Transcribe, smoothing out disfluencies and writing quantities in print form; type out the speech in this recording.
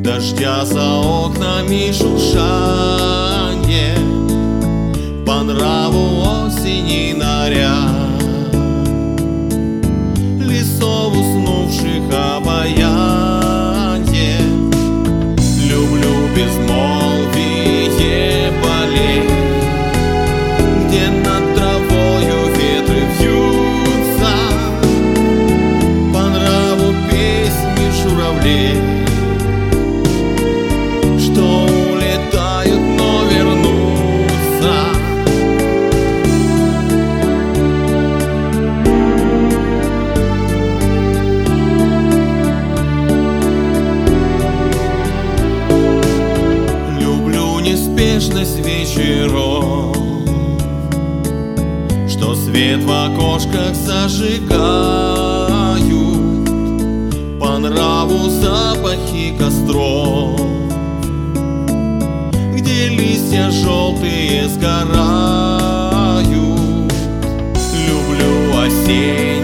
дождя за окнами шуршанье, по нраву осени наряд, лесов уснувших обаянье. Люблю безмолвие полей, где над травою ветры вьются, по нраву песни журавлей, что улетают, но вернутся. Люблю неспешность вечеров, что свет в окошках зажигают, по нраву запахи костров, где листья желтые сгорают. Люблю осень.